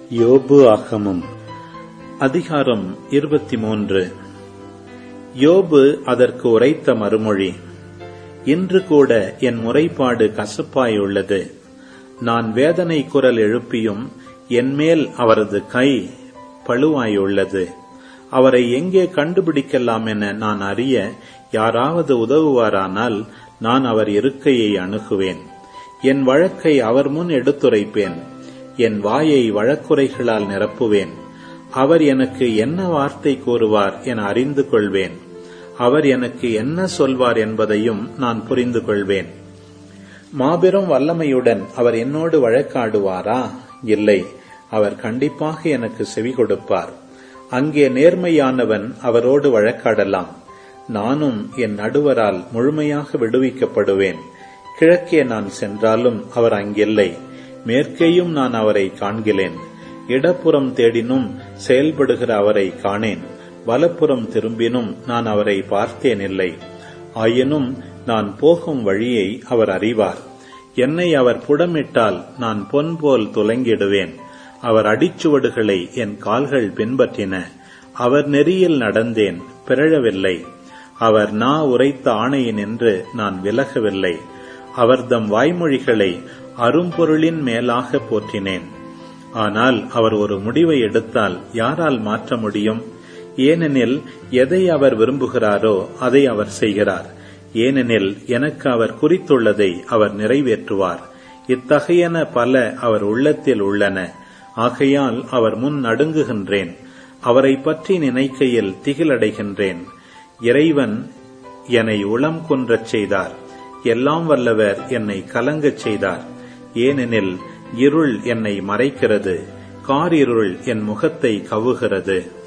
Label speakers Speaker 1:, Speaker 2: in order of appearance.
Speaker 1: யோபு ஆகமம் அதிகாரம் 23. யோபு அதற்கு உரைத்த மறுமொழி. இன்று கூட என் முறைப்பாடு கசப்பாயுள்ளது. நான் வேதனை குரல் எழுப்பியும் என்மேல் அவரது கை பழுவாயுள்ளது. அவரை எங்கே கண்டுபிடிக்கலாம் என நான் அறிய யாராவது உதவுவாரானால் நான் அவர் இருக்கையை அணுகுவேன். என் வழக்கை அவர் முன் எடுத்துரைப்பேன். என் வாயை வழக்குரைகளால் நிரப்புவேன். அவர் எனக்கு என்ன வார்த்தை கூறுவார் என அறிந்து கொள்வேன். அவர் எனக்கு என்ன சொல்வார் என்பதையும் நான் புரிந்து கொள்வேன். மாபெரும் வல்லமையுடன் அவர் என்னோடு வழக்காடுவாரா? இல்லை, அவர் கண்டிப்பாக எனக்கு செவி கொடுப்பார். அங்கே நேர்மையானவன் அவரோடு வழக்காடலாம். நானும் என் நடுவரால் முழுமையாக விடுவிக்கப்படுவேன். கிழக்கே நான் சென்றாலும் அவர் அங்கில்லை. மேற்கேயும் நான் அவரை காண்கிறேன். இடப்புறம் தேடினும் செயல்படுகிற அவரை காணேன். வலப்புறம் திரும்பினும் நான் அவரை பார்த்தேனில்லை. ஆயினும் நான் போகும் வழியை அவர் அறிவார். என்னை அவர் புடமிட்டால் நான் பொன் போல் துலங்கிடுவேன். அவர் அடிச்சுவடுகளை என் கால்கள் பின்பற்றின. அவர் நெறியில் நடந்தேன், பிறழவில்லை. அவர் நா உரைத்த ஆணையினின்று நான் விலகவில்லை. அவர்தம் வாய்மொழிகளை அரும்பொருளின் மேலாக போற்றினேன். ஆனால் அவர் ஒரு முடிவை எடுத்தால் யாரால் மாற்ற முடியும்? ஏனெனில் எதை அவர் விரும்புகிறாரோ அதை அவர் செய்கிறார். ஏனெனில் எனக்கு அவர் குறித்துள்ளதை அவர் நிறைவேற்றுவார். இத்தகையன பல அவர் உள்ளத்தில் உள்ளன. ஆகையால் அவர் முன் நடுங்குகின்றேன். அவரை பற்றி நினைக்கையில் திகிலடைகின்றேன். இறைவன் என்னை உளம் குன்றச் செய்தார். எல்லாம் வல்லவர் என்னை கலங்கச் செய்தார். ஏனெனில் இருள் என்னை மறைக்கிறது, காரிருள் என் முகத்தை கவுகிறது.